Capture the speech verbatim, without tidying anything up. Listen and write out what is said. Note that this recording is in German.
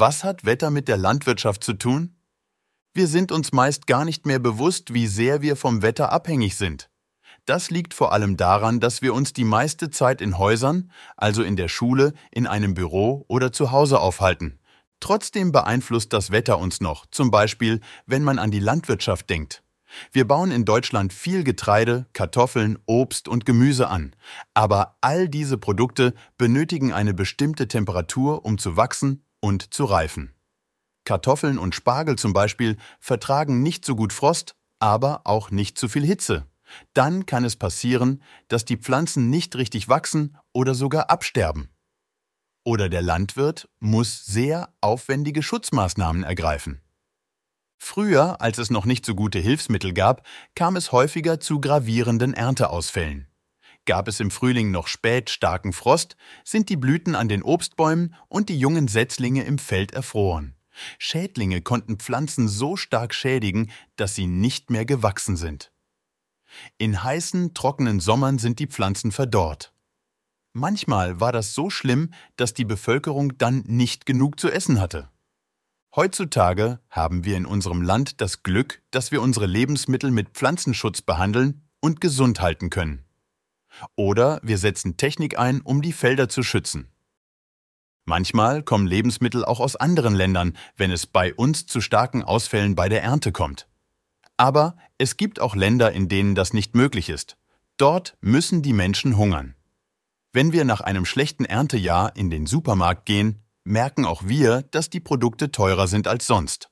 Was hat Wetter mit der Landwirtschaft zu tun? Wir sind uns meist gar nicht mehr bewusst, wie sehr wir vom Wetter abhängig sind. Das liegt vor allem daran, dass wir uns die meiste Zeit in Häusern, also in der Schule, in einem Büro oder zu Hause aufhalten. Trotzdem beeinflusst das Wetter uns noch, zum Beispiel, wenn man an die Landwirtschaft denkt. Wir bauen in Deutschland viel Getreide, Kartoffeln, Obst und Gemüse an. Aber all diese Produkte benötigen eine bestimmte Temperatur, um zu wachsen und zu reifen. Kartoffeln und Spargel zum Beispiel vertragen nicht so gut Frost, aber auch nicht zu viel Hitze. Dann kann es passieren, dass die Pflanzen nicht richtig wachsen oder sogar absterben. Oder der Landwirt muss sehr aufwendige Schutzmaßnahmen ergreifen. Früher, als es noch nicht so gute Hilfsmittel gab, kam es häufiger zu gravierenden Ernteausfällen. Gab es im Frühling noch spät starken Frost, sind die Blüten an den Obstbäumen und die jungen Setzlinge im Feld erfroren. Schädlinge konnten Pflanzen so stark schädigen, dass sie nicht mehr gewachsen sind. In heißen, trockenen Sommern sind die Pflanzen verdorrt. Manchmal war das so schlimm, dass die Bevölkerung dann nicht genug zu essen hatte. Heutzutage haben wir in unserem Land das Glück, dass wir unsere Lebensmittel mit Pflanzenschutz behandeln und gesund halten können. Oder wir setzen Technik ein, um die Felder zu schützen. Manchmal kommen Lebensmittel auch aus anderen Ländern, wenn es bei uns zu starken Ausfällen bei der Ernte kommt. Aber es gibt auch Länder, in denen das nicht möglich ist. Dort müssen die Menschen hungern. Wenn wir nach einem schlechten Erntejahr in den Supermarkt gehen, merken auch wir, dass die Produkte teurer sind als sonst.